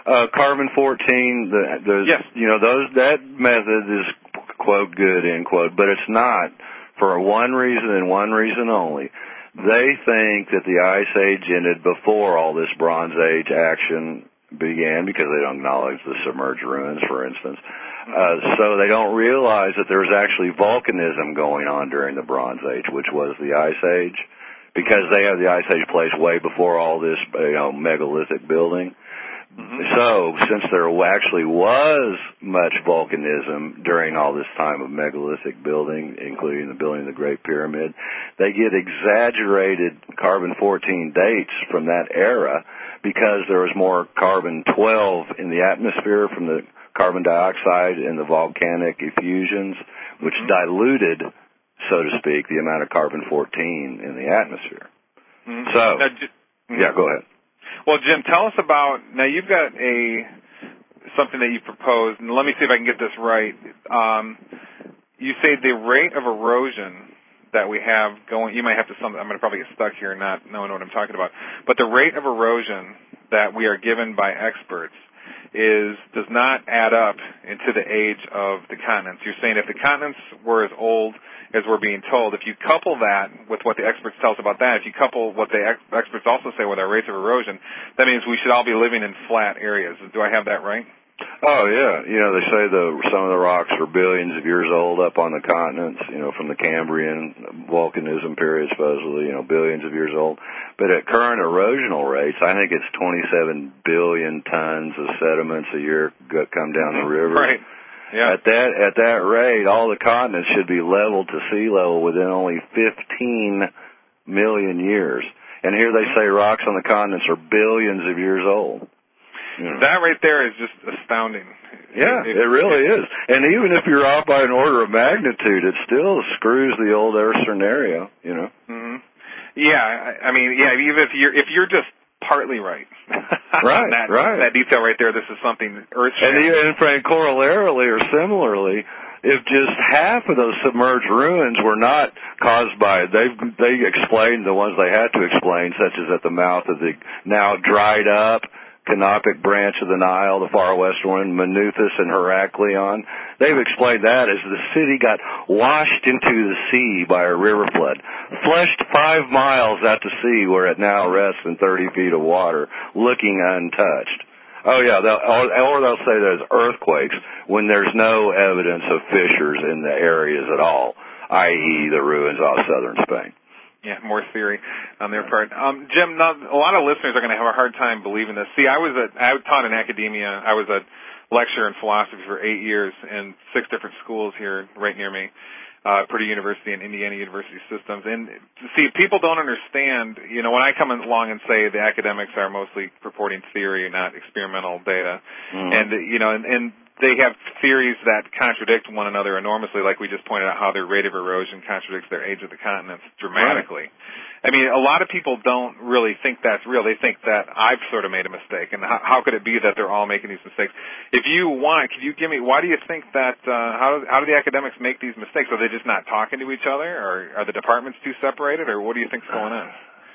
Uh, carbon fourteen, the, the yes. you know, those that method is, quote, good, end quote, but it's not for one reason and one reason only. They think that the Ice Age ended before all this Bronze Age action began because they don't acknowledge the submerged ruins, for instance. Uh, so they don't realize that there's actually volcanism going on during the Bronze Age, which was the Ice Age, because they have the Ice Age place way before all this, you know, megalithic building. Mm-hmm. So, since there actually was much volcanism during all this time of megalithic building, including the building of the Great Pyramid, they get exaggerated carbon fourteen dates from that era because there was more carbon twelve in the atmosphere from the carbon dioxide and the volcanic effusions, which mm-hmm. diluted, so to speak, the amount of carbon fourteen in the atmosphere. Mm-hmm. So, now, mm-hmm. yeah, go ahead. Well, Jim, tell us about, now you've got a, something that you proposed, and let me see if I can get this right. Um, you say the rate of erosion that we have going, you might have to, some, I'm going to probably get stuck here not knowing what I'm talking about, but the rate of erosion that we are given by experts is, does not add up into the age of the continents. You're saying if the continents were as old as we're being told, if you couple that with what the experts tell us about that, if you couple what the ex- experts also say with our rates of erosion, that means we should all be living in flat areas. Do I have that right? Oh, yeah. You know, they say the some of the rocks are billions of years old up on the continents, you know, from the Cambrian volcanism period, supposedly, you know, billions of years old. But at current erosional rates, I think it's twenty-seven billion tons of sediments a year come down the river. Right. Yeah. At that at that rate, all the continents should be leveled to sea level within only fifteen million years. And here they say rocks on the continents are billions of years old. You know. That right there is just astounding. Yeah, it, it really is. And even if you're off by an order of magnitude, it still screws the old Earth scenario, you know. Mm-hmm. Yeah, I, I mean, yeah, even if you're if you're just partly right. right, that, right. That detail right there, this is something Earth. And even, and corollarily or similarly, if just half of those submerged ruins were not caused by, they they explained the ones they had to explain, such as at the mouth of the now dried up Canopic branch of the Nile, the far western one, Manuthus and Heraklion. They've explained that as the city got washed into the sea by a river flood, flushed five miles out to sea where it now rests in thirty feet of water, looking untouched. Oh, yeah, they'll, or, or they'll say there's earthquakes when there's no evidence of fissures in the areas at all, that is the ruins off southern Spain. Yeah, more theory on their part. Um, Jim, now, a lot of listeners are going to have a hard time believing this. See, I was a, I taught in academia. I was a lecturer in philosophy for eight years in six different schools here right near me, uh, Purdue University and Indiana University Systems. And see, people don't understand, you know, when I come along and say the academics are mostly purporting theory, not experimental data, mm-hmm. and, you know, and, and they have theories that contradict one another enormously, like we just pointed out how their rate of erosion contradicts their age of the continents dramatically. Right. I mean, a lot of people don't really think that's real. They think that I've sort of made a mistake, and how, how could it be that they're all making these mistakes? If you want, could you give me, why do you think that, uh, how, do, how do the academics make these mistakes? Are they just not talking to each other, or are the departments too separated, or what do you think's going on?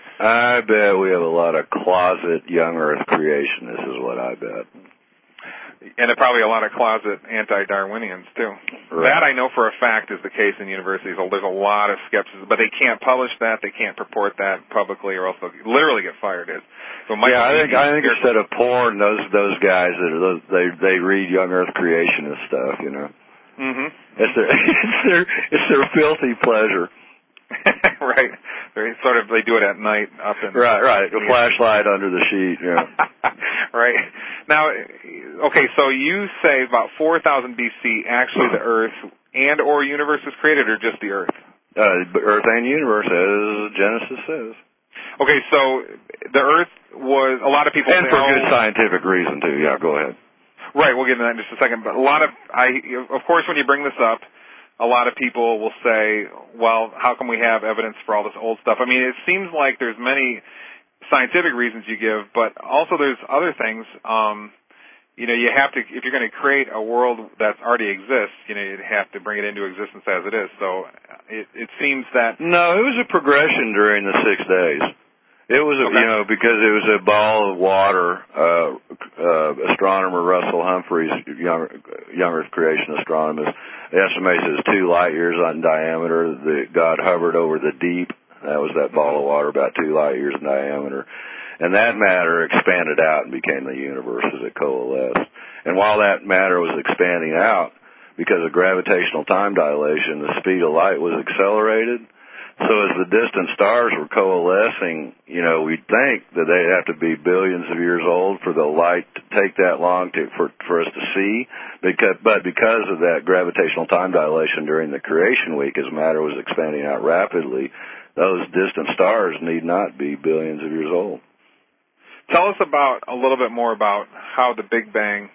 I bet we have a lot of closet young Earth creationists is what I bet. And probably a lot of closet anti-Darwinians, too. Right. That I know for a fact is the case in universities. There's a lot of skepticism, but they can't publish that. They can't purport that publicly, or else they'll literally get fired. So yeah, I think I think instead of porn, those those guys that are those, they they read young Earth creationist stuff. You know, mm-hmm. it's their it's their it's their filthy pleasure. Right. They sort of they do it at night up in right, right. A flashlight under the sheet. Yeah. Right. Now, okay. So you say about four thousand B C. Actually, the Earth and or universe was created, or just the Earth? Uh, Earth and universe, as Genesis says. Okay. So the Earth was a lot of people and say, for oh, good scientific reason too. Yeah. Go ahead. Right. We'll get into that in just a second. But a lot of I, of course, when you bring this up, a lot of people will say, well, how can we have evidence for all this old stuff? I mean, it seems like there's many scientific reasons you give, but also there's other things. Um, you know, you have to, if you're going to create a world that already exists, you know, you have to bring it into existence as it is. So it, it seems that... No, it was a progression during the six days. It was, okay. you know, because it was a ball of water. Uh, uh, astronomer Russell Humphreys, young, young Earth creation astronomist, estimates it as two light years in diameter. The God hovered over the deep. That was that ball of water, about two light years in diameter. And that matter expanded out and became the universe as it coalesced. And while that matter was expanding out, because of gravitational time dilation, the speed of light was accelerated. So as the distant stars were coalescing, you know, we'd think that they'd have to be billions of years old for the light to take that long to, for, for us to see. Because, but because of that gravitational time dilation during the creation week, as matter was expanding out rapidly, those distant stars need not be billions of years old. Tell us about a little bit more about how the Big Bang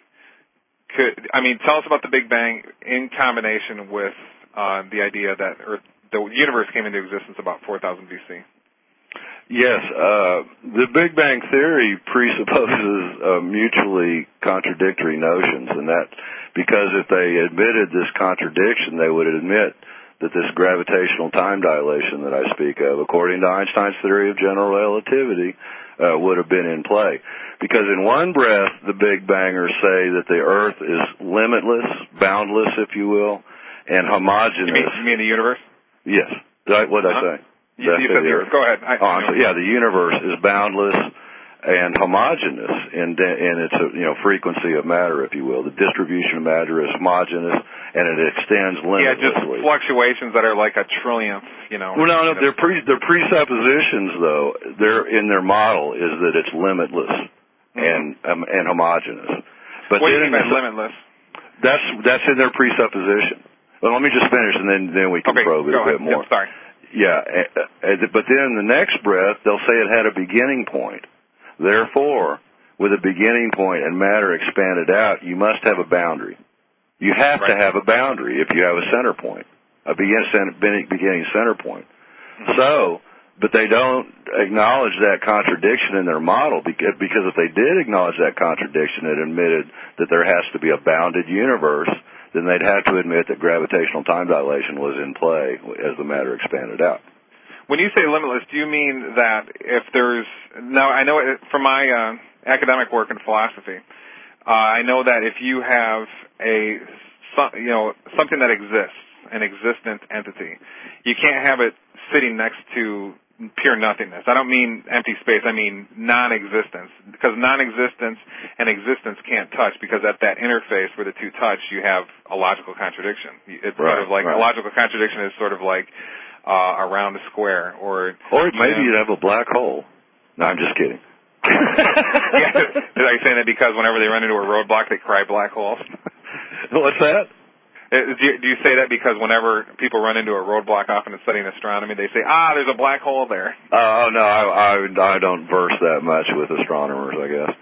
could, I mean, tell us about the Big Bang in combination with uh, the idea that Earth, the universe came into existence about four thousand B C. Yes, uh, the Big Bang Theory presupposes uh, mutually contradictory notions, and that because if they admitted this contradiction, they would admit that this gravitational time dilation that I speak of, according to Einstein's theory of general relativity, uh, would have been in play. Because in one breath, the Big Bangers say that the Earth is limitless, boundless, if you will, and homogeneous. You mean, you mean the universe? Yes. What did uh-huh. I say? You, you said the Earth. Go ahead. I, oh, I'm sorry. Yeah, the universe is boundless and homogeneous in, in its you know frequency of matter, if you will. The distribution of matter is homogeneous, and it extends limitlessly. Yeah, just fluctuations that are like a trillionth, you know. Well, no, no, you know. their, pre, their presuppositions, though, they're in their model is that it's limitless mm-hmm. and um, and homogeneous. But what do you mean by the, limitless? That's that's in their presupposition. Well, let me just finish, and then then we can okay, probe it a ahead. bit more. Yep, sorry. Yeah, but then in the next breath, they'll say it had a beginning point. Therefore, with a beginning point and matter expanded out, you must have a boundary. You have right. to have a boundary if you have a center point, a beginning center point. Mm-hmm. So, but they don't acknowledge that contradiction in their model because if they did acknowledge that contradiction and admitted that there has to be a bounded universe, then they'd have to admit that gravitational time dilation was in play as the matter expanded out. When you say limitless, do you mean that if there's now? I know it, from my uh, academic work in philosophy, uh, I know that if you have a you know something that exists, an existent entity, you can't have it sitting next to pure nothingness. I don't mean empty space. I mean non-existence, because non-existence and existence can't touch, because at that interface where the two touch, you have a logical contradiction. It's right, sort of like right. a logical contradiction is sort of like uh, around a square, or or maybe you know, you'd have a black hole. No, I'm just kidding. yeah, are you saying that because whenever they run into a roadblock, they cry black holes? What's that? Do you, do you say that because whenever people run into a roadblock often in studying astronomy, they say, ah, there's a black hole there? Oh, uh, no, I, I, I don't verse that much with astronomers, I guess.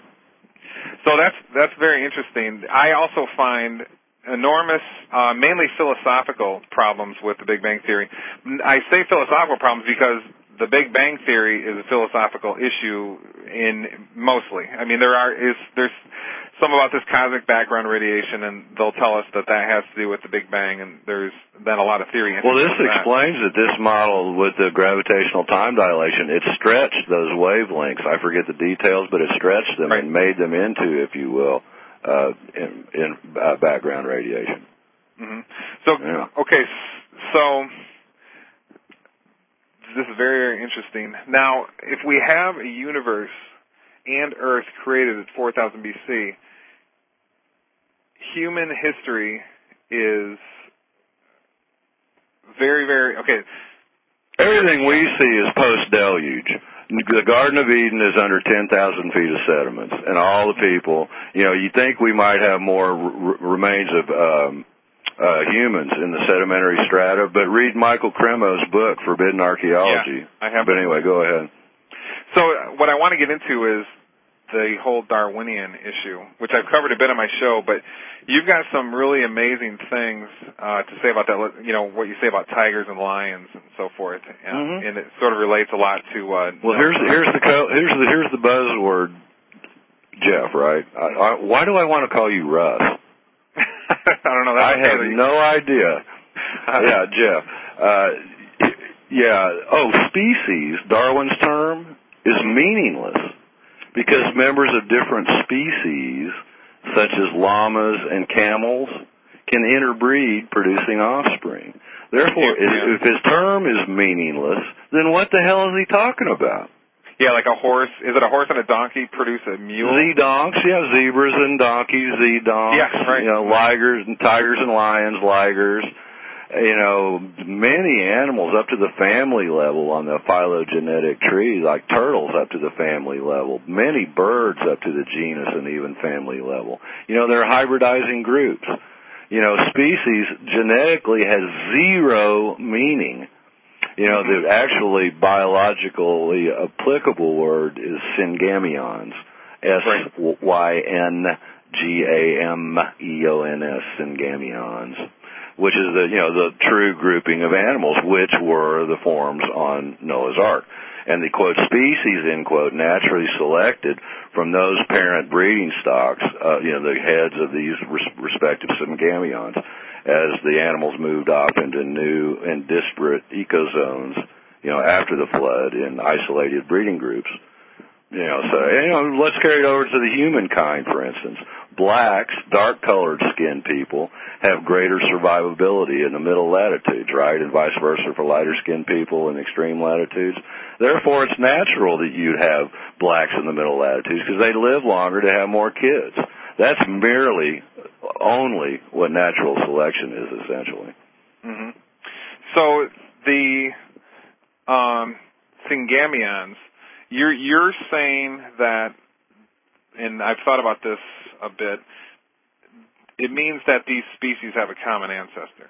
So that's, that's very interesting. I also find enormous, uh, mainly philosophical problems with the Big Bang Theory. I say philosophical problems because the Big Bang Theory is a philosophical issue in mostly. I mean, there are, is, there's some about this cosmic background radiation, and they'll tell us that that has to do with the Big Bang, and there's then a lot of theory. Well, this explains that this model with the gravitational time dilation, it stretched those wavelengths. I forget the details, but it stretched them right. and made them into, if you will, uh, in, in uh, background radiation. Mm-hmm. So, yeah. okay, so this is very, very interesting. Now, if we have a universe and Earth created at four thousand B C, human history is very, very, okay. Everything we see is post-deluge. The Garden of Eden is under ten thousand feet of sediments, and all the people, you know, you think we might have more r- remains of um, uh, humans in the sedimentary strata, but read Michael Cremo's book, Forbidden Archaeology. Yeah, I have. But anyway, go ahead. So what I want to get into is the whole Darwinian issue, which I've covered a bit on my show, but you've got some really amazing things uh, to say about that, you know, what you say about tigers and lions and so forth, and, mm-hmm. and it sort of relates a lot to... Uh, well, here's, here's, the co- here's, the, here's the buzzword, Jeff, right? I, I, why do I want to call you Russ? I don't know. That's I okay have no idea. yeah, Jeff. Uh, yeah, oh, species, Darwin's term, is meaningless because members of different species, such as llamas and camels, can interbreed, producing offspring. Therefore, yeah. if his term is meaningless, then what the hell is he talking about? Yeah, like a horse. Is it a horse and a donkey produce a mule? Z-donks, yeah, zebras and donkeys, Z-donks. Yeah, right. You know, ligers and tigers and lions, ligers. You know, many animals up to the family level on the phylogenetic tree, like turtles up to the family level. Many birds up to the genus and even family level. You know, they're hybridizing groups. You know, species genetically has zero meaning. You know, the actually biologically applicable word is syngamions. S Y N G A M E O N S, syngamions, which is the, you know, the true grouping of animals, which were the forms on Noah's Ark. And the, quote, species, end quote, naturally selected from those parent breeding stocks, uh, you know, the heads of these res- respective syngamions, as the animals moved off into new and disparate ecozones, you know, after the flood in isolated breeding groups. You know, so, you know, let's carry it over to the humankind, for instance. Blacks, dark-colored skinned people, have greater survivability in the middle latitudes, right, and vice versa for lighter-skinned people in extreme latitudes. Therefore, it's natural that you'd have blacks in the middle latitudes because they live longer to have more kids. That's merely only what natural selection is, essentially. Mm-hmm. So the um, syngamions, you're you're saying that, and I've thought about this a bit, it means that these species have a common ancestor.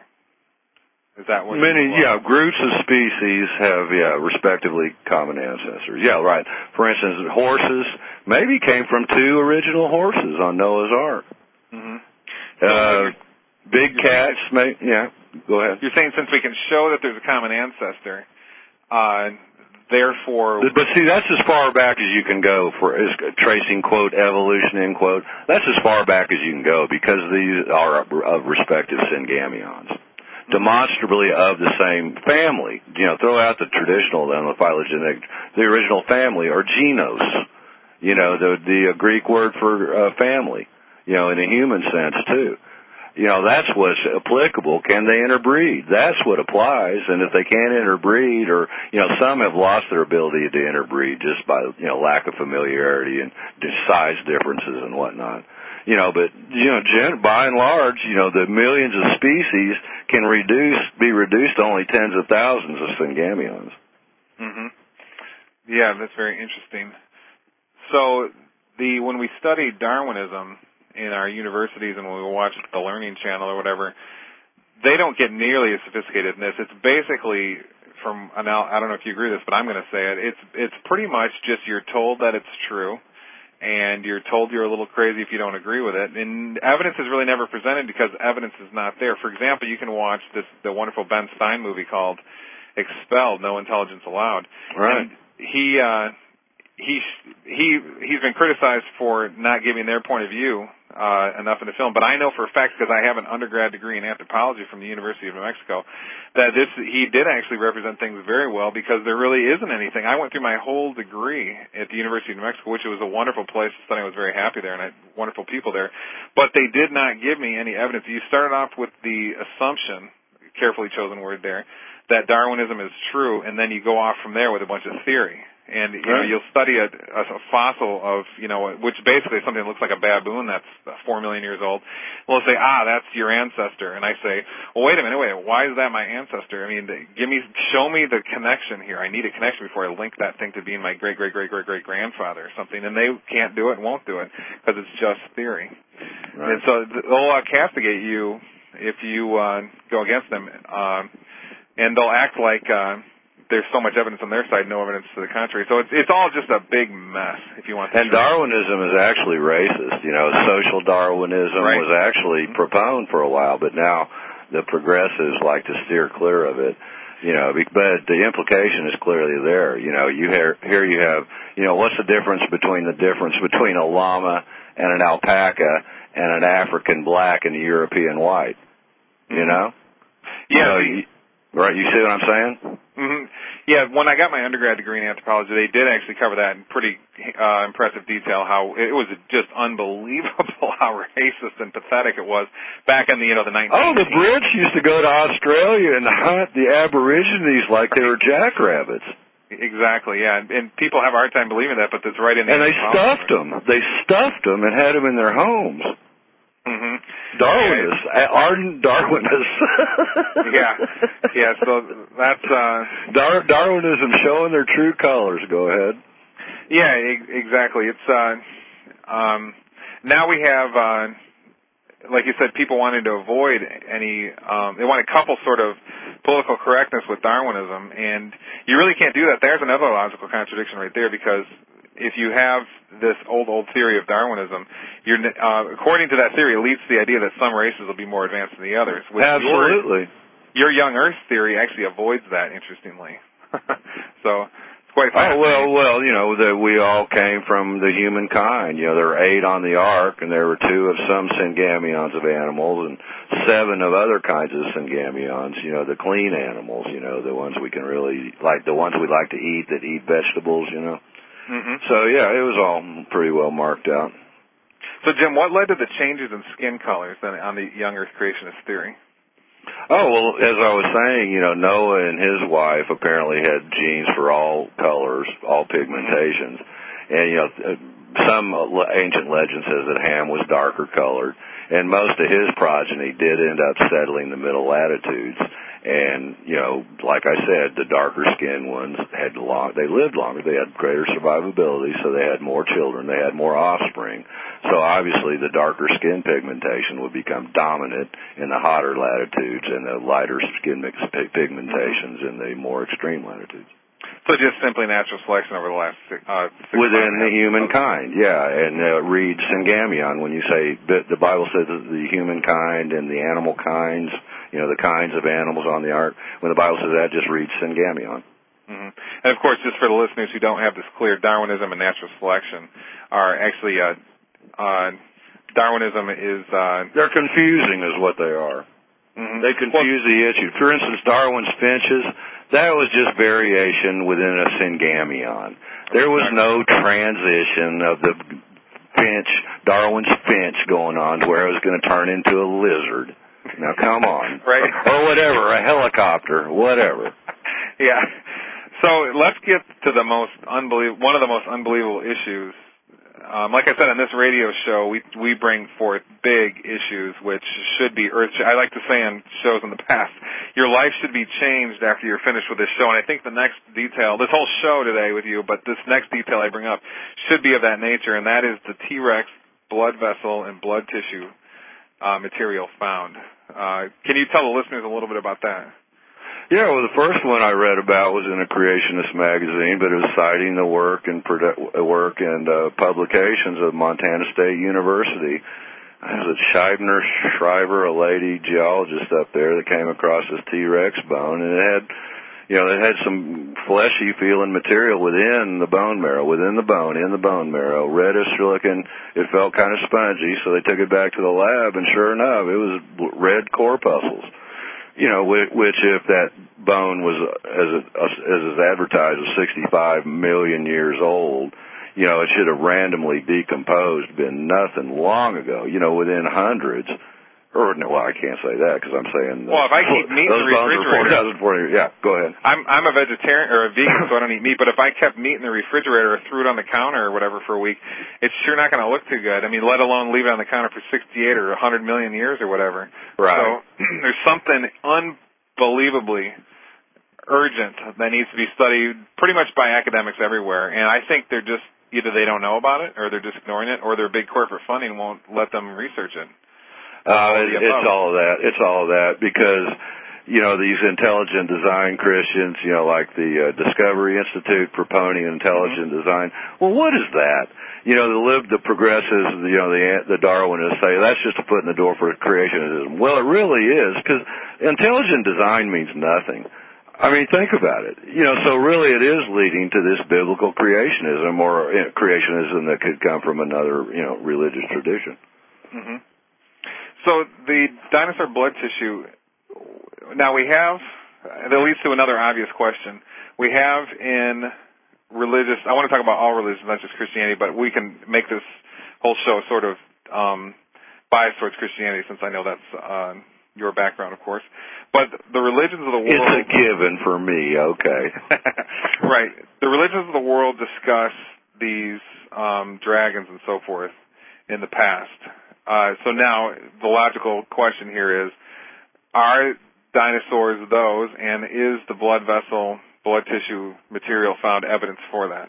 Is that what Many, you yeah, groups of species have, yeah, respectively common ancestors. Yeah, right. For instance, horses maybe came from two original horses on Noah's Ark. Mm-hmm. Uh, big cats, may, yeah, go ahead. You're saying since we can show that there's a common ancestor, uh, therefore... But see, that's as far back as you can go for is tracing, quote, evolution, end quote. That's as far back as you can go because these are of respective syngamions. Demonstrably of the same family. You know, throw out the traditional, then the phylogenetic, the original family, or genos. You know, the the Greek word for uh, family. You know, in a human sense too. You know, that's what's applicable. Can they interbreed? That's what applies. And if they can't interbreed, or you know, some have lost their ability to interbreed just by you know lack of familiarity and size differences and whatnot. You know, but, you know, gen- by and large, you know, the millions of species can reduce, be reduced to only tens of thousands of syngamions. Mm-hmm. Yeah, that's very interesting. So the, when we study Darwinism in our universities and when we watch the Learning Channel or whatever, they don't get nearly as sophisticated in this. It's basically from, I don't know if you agree with this, but I'm going to say it, it's, it's pretty much just you're told that it's true. And you're told you're a little crazy if you don't agree with it. And evidence is really never presented because evidence is not there. For example, you can watch this the wonderful Ben Stein movie called Expelled, No Intelligence Allowed. Right. And he uh, he he he's been criticized for not giving their point of view uh, enough in the film. But I know for a fact, because I have an undergrad degree in anthropology from the University of New Mexico, that this he did actually represent things very well because there really isn't anything. I went through my whole degree at the University of New Mexico, which was a wonderful place to study. I was very happy there, and I had wonderful people there. But they did not give me any evidence. You started off with the assumption, carefully chosen word there, that Darwinism is true, and then you go off from there with a bunch of theory. And, you know, you'll study a, a, a fossil of, you know, which basically is something that looks like a baboon that's four million years old. We'll say, ah, that's your ancestor. And I say, well, wait a minute, wait, why is that my ancestor? I mean, give me, show me the connection here. I need a connection before I link that thing to being my great, great, great, great, great grandfather or something. And they can't do it and won't do it because it's just theory. Right. And so they'll uh, castigate you if you uh, go against them. Uh, and they'll act like, uh, there's so much evidence on their side, no evidence to the contrary. So it's it's all just a big mess, if you want to. And Darwinism is actually racist. You know, social Darwinism right. was actually mm-hmm. proponed for a while, but now the progressives like to steer clear of it. You know, but the implication is clearly there. You know, you hear, here you have, you know, what's the difference between the difference between a llama and an alpaca and an African black and a European white? You know? Yeah. You know, Right, you see what I'm saying? Mm-hmm. Yeah, when I got my undergrad degree in anthropology, they did actually cover that in pretty uh, impressive detail, how it was just unbelievable how racist and pathetic it was back in the, you know, the nineteen Oh, the Brits used to go to Australia and hunt the Aborigines like they were jackrabbits. Exactly, yeah, and, and people have a hard time believing that, but it's right in the And they stuffed them. They stuffed them and had them in their homes. Mm-hmm. Darwinists, yeah, ardent Darwinists. yeah, yeah. So that's uh, Dar- Darwinism showing their true colors. Go ahead. Yeah, e- exactly. It's uh, um, now we have, uh, like you said, people wanting to avoid any. Um, they want to couple sort of political correctness with Darwinism, and you really can't do that. There's another logical contradiction right there, because if you have this old, old theory of Darwinism, you're, uh, according to that theory, it leads to the idea that some races will be more advanced than the others. Which Absolutely. Your, your young Earth theory actually avoids that, interestingly. So it's quite fascinating. Oh, well, well, you know, that we all came from the humankind. You know, there were eight on the ark, and there were two of some syngamions of animals, and seven of other kinds of syngamions, you know, the clean animals, you know, the ones we can really, like the ones we like to eat that eat vegetables, you know. Mm-hmm. So, yeah, it was all pretty well marked out. So, Jim, what led to the changes in skin colors then on the young Earth creationist theory? Oh, well, as I was saying, you know, Noah and his wife apparently had genes for all colors, all pigmentations. Mm-hmm. And, you know, some ancient legend says that Ham was darker colored, and most of his progeny did end up settling the middle latitudes. And, you know, like I said, the darker skinned ones had long, they lived longer, they had greater survivability, so they had more children, they had more offspring. So obviously the darker skin pigmentation would become dominant in the hotter latitudes and the lighter skin mix pigmentations in the more extreme latitudes. So just simply natural selection over the last six, uh, six within the humankind, yeah. And uh, read Syngamion when you say that the Bible says that the humankind and the animal kinds, you know, the kinds of animals on the ark. When the Bible says that, just read Syngamion. Mm-hmm. And of course, just for the listeners who don't have this clear, Darwinism and natural selection are actually uh, uh, Darwinism is uh, they're confusing, is what they are. Mm-hmm. They confuse well, the issue. For instance, Darwin's finches. That was just variation within a syngamion. There was no transition of the finch, Darwin's finch, going on to where it was going to turn into a lizard. Now, come on. Right. Or whatever, a helicopter, whatever. Yeah. So let's get to the most unbelievable, one of the most unbelievable issues. Um, like I said, on this radio show, we we bring forth big issues which should be earth. I like to say on shows in the past, your life should be changed after you're finished with this show. And I think the next detail, this whole show today with you, but this next detail I bring up should be of that nature, and that is the T-Rex blood vessel and blood tissue uh, material found. Uh, can you tell the listeners a little bit about that? Yeah, well, the first one I read about was in a creationist magazine, but it was citing the work and produ- work and uh, publications of Montana State University. There was a Scheibner Shriver, a lady geologist up there, that came across this T-Rex bone, and it had, you know, it had some fleshy feeling material within the bone marrow, within the bone, in the bone marrow, reddish looking. It felt kind of spongy, so they took it back to the lab, and sure enough, it was red corpuscles. You know, which if that bone was, as it, as is advertised, was sixty-five million years old, you know, it should have randomly decomposed, been nothing long ago, you know, within hundreds. Or, no, well, I can't say that because I'm saying... Well, if I keep meat in the refrigerator... four thousand yeah, go ahead. I'm I'm a vegetarian or a vegan, so I don't eat meat, but if I kept meat in the refrigerator or threw it on the counter or whatever for a week, it's sure not going to look too good. I mean, let alone leave it on the counter for sixty-eight or one hundred million years or whatever. Right. So there's something unbelievably urgent that needs to be studied pretty much by academics everywhere, and I think they're just, either they don't know about it or they're just ignoring it, or their big corporate funding won't let them research it. Uh, it, it's all of that. It's all of that because, you know, these intelligent design Christians, you know, like the uh, Discovery Institute proponent intelligent mm-hmm. design. Well, what is that? You know, the lib, the progressives, you know, the the Darwinists say that's just a foot in the door for creationism. Well, it really is, because intelligent design means nothing. I mean, think about it. You know, so really it is leading to this biblical creationism or you know, creationism that could come from another, you know, religious tradition. Mm-hmm. So the dinosaur blood tissue, now we have that leads to another obvious question. We have in religious, I want to talk about all religions, not just Christianity, but we can make this whole show sort of um, biased towards Christianity, since I know that's uh, your background, of course. But the religions of the world... It's a given for me, okay. Right. The religions of the world discuss these um, dragons and so forth in the past. Uh, so now the logical question here is, are dinosaurs those, and is the blood vessel, blood tissue material found evidence for that?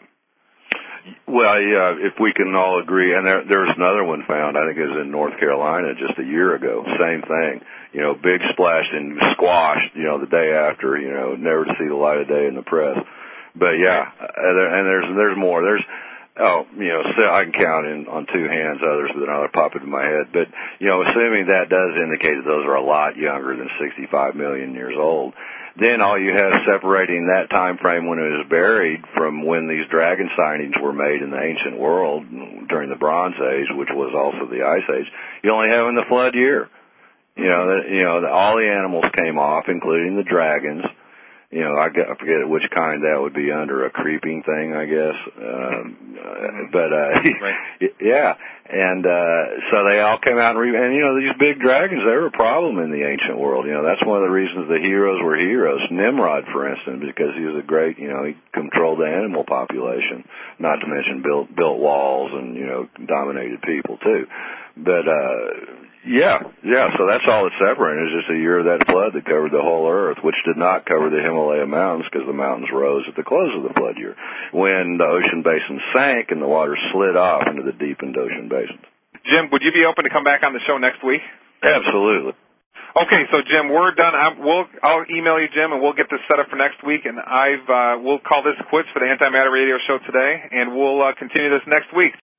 Well, yeah, if we can all agree, and there, there's another one found, I think it was in North Carolina just a year ago, same thing, you know, big splash and squashed, you know, the day after, you know, never to see the light of day in the press. But yeah, and there's, there's more, there's, oh, you know, so I can count in on two hands others that are pop into my head, but, you know, assuming that does indicate that those are a lot younger than sixty-five million years old, then all you have separating that time frame when it was buried from when these dragon sightings were made in the ancient world during the Bronze Age, which was also the Ice Age, you only have in the flood year. You know, the, you know, the, all the animals came off, including the dragons. You know, I, I forget which kind that would be under, a creeping thing, I guess. Um, uh, but, uh, right. yeah. And, uh, so they all came out and, re- and, you know, these big dragons, they were a problem in the ancient world. You know, that's one of the reasons the heroes were heroes. Nimrod, for instance, because he was a great, you know, he controlled the animal population, not to mention built, built walls and, you know, dominated people too. But, uh, Yeah, yeah, so that's all it's separating is just a year of that flood that covered the whole earth, which did not cover the Himalaya mountains because the mountains rose at the close of the flood year when the ocean basin sank and the water slid off into the deepened ocean basins. Jim, would you be open to come back on the show next week? Absolutely. Okay, so Jim, we're done. I'm, we'll, I'll email you, Jim, and we'll get this set up for next week, and I've uh, we'll call this quits for the Antimatter Radio Show today, and we'll uh, continue this next week.